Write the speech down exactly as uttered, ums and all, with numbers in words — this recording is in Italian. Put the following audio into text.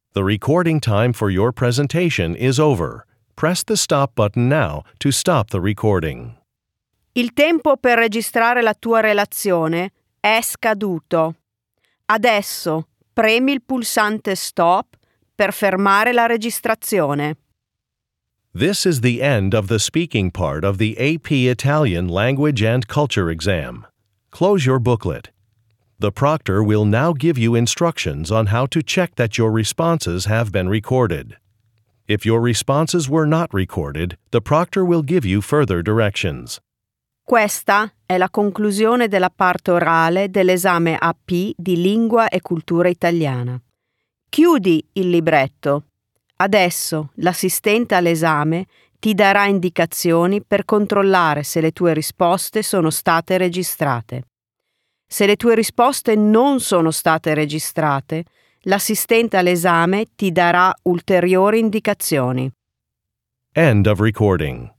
The recording time for your presentation is over. Press the stop button now to stop the recording. Il tempo per registrare la tua relazione è scaduto. Adesso premi il pulsante stop per fermare la registrazione. This is the end of the speaking part of the A P Italian Language and Culture exam. Close your booklet. The proctor will now give you instructions on how to check that your responses have been recorded. If your responses were not recorded, the proctor will give you further directions. Questa è la conclusione della parte orale dell'esame A P di Lingua e Cultura Italiana. Chiudi il libretto. Adesso l'assistente all'esame ti darà indicazioni per controllare se le tue risposte sono state registrate. Se le tue risposte non sono state registrate, l'assistente all'esame ti darà ulteriori indicazioni. End of recording.